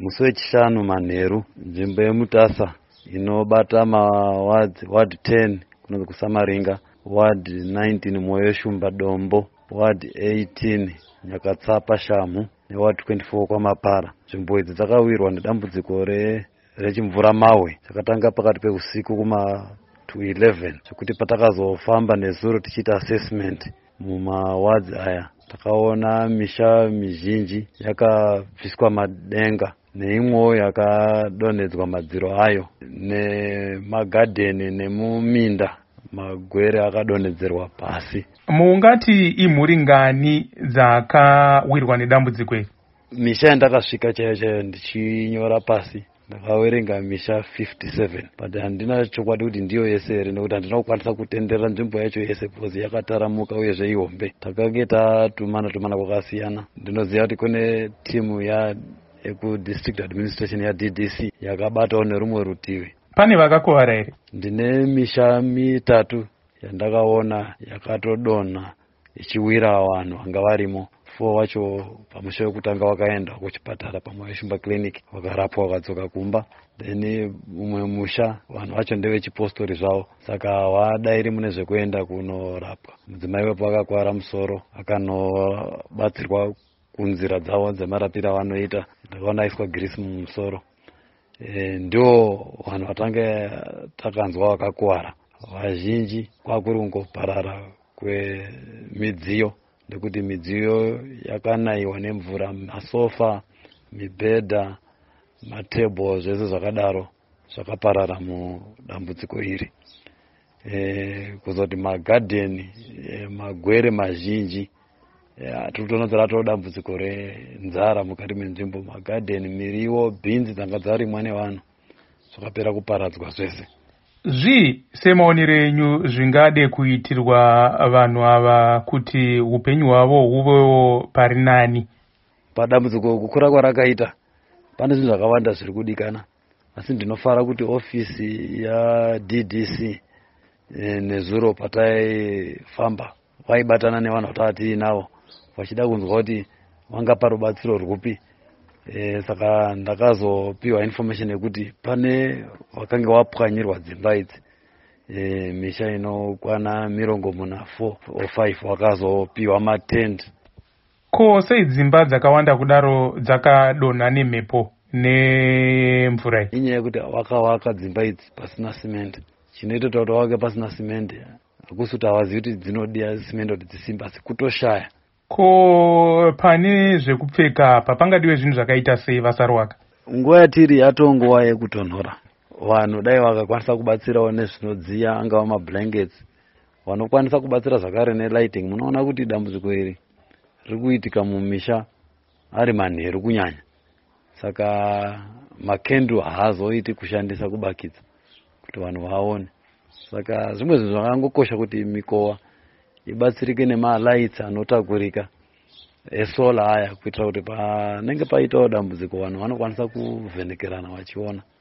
musi wechishanu manheru, nzvimbo yemutasa inobata ward 10 kunonzi kuSamaringa, ward 19 Moyo Shumba Dombo, ward 18 Nyakatsapa Shamhu neward 24 kwaMapara. Nzvimbo idzi dzakawirwa nedambudziko rechimvura mahwe chakatanga pakati peusiku kuma 2:11 zvekuti patakazofamba nezuro tichiita assessment mumawards aya takaona misha mizhinji yakabviswa madenga neimwewo yakadonhedzwa madziro ayo, nemagadheni nemuminda magwere akadonhedzerwa pasi. Mungati imhuri ngani dzakawirwa nedambudziko iri? Misha yandakasvika chaiyo ndichinyora pasi ndakaverenga misha 57, but handina chokwadi kuti ndiyo yese here nekuti handina kukwanisa kutenderera nzvimbo yacho yese because yakataramuka uyezve ihombe. Takange tatumana kwakasiyana. Ndinoziva kuti kune timu yekudistrict administration yaDDC yakabatawo nerumwe rutivi. Pane vakakuvara here? Ndine misha mitatu yandakaona yakatodonha ichiwira vanhu vanga varimo. 4 wacho pamusha wekutanga wakaenda kuchipatara paMoyo Shumba Clinic wakarapwa wakadzoka kumba. Then umwe musha vanhu vacho ndevechipostori zvavo, saka wadairi mune zvekuenda kunorapwa. Mudzimai wepo akakwara musoro akanobatsirwa kunzira dzavo dzemarapiro avanoita. Ndakaona aiswa girisi mumusoro. Ndio vanhu vatange takanzwa vakakuwara. Vazhinji kwakuri kungoparara kwemidziyo nekuti midziyo yakanaiwa nemvura, masofa, mibhedha, matebho, zvese zvakadaro zvakaparara mudambudziko iri. Kuzoti magadheni, magwere mazhinji, tirikutonodzera dambudziko renzara mukati menzvimbo. Magadheni, miriwo, bhinzi dzanga dzarimwa nevanhu zvakapera kuparadzwa zvese. Zvii semaonero enyu zvingade kuitirwa vanhu ava kuti upenyu hwavo huvewo pari nani? Padambudziko kukura kwarakaita pane zvinhu zvakawanda zviri kudikana, asi ndinofara kuti ofisi yaDDC nezuro pataifamba vaibatana nevanhu vatava tiinavo vachida kunzwa kuti vangapa rubatsiro rwupi. Saka ndakazopiwa information yekuti pane wakange wapwanyirwa dzimba idzi, misha inokwana 4 or 5 wakazopiwa matent. Ko sei dzimba dzakawanda kudaro dzakadonha nemhepo nemvura iyi? Inyaya yekuti wakawaka dzimba idzi pasina simende. Chinoita kuti wake pasina simende hakusi kuti havazivi kuti dzinodiya simende kuti dzisimba, asi kutoshaya. Ko pane zvekupfeka papangadiwe zvinhu zvakaita sei vasarwaka? Nguva yatiri yatongowa yekutonhora. Vanhu dai vakakwanisa kubatsirawo nezvinodziya, angava mablankets, vanokwanisa kubatsira zvakare nelighting. Munoona kuti dambudziko iri riri kuitika mumisha ari manheru kunyanya, saka makenduru haazoiti kushandisa kubakidza kuti vanhu vaone. Saka zvimwe zvinhu zvakangokosha kuti mikowa ibatsirike nemalights anotakurika esola aya kuitira kuti panenge paitawo dambudziko vanhu vanokwanisa kuvhenekerana vachiona.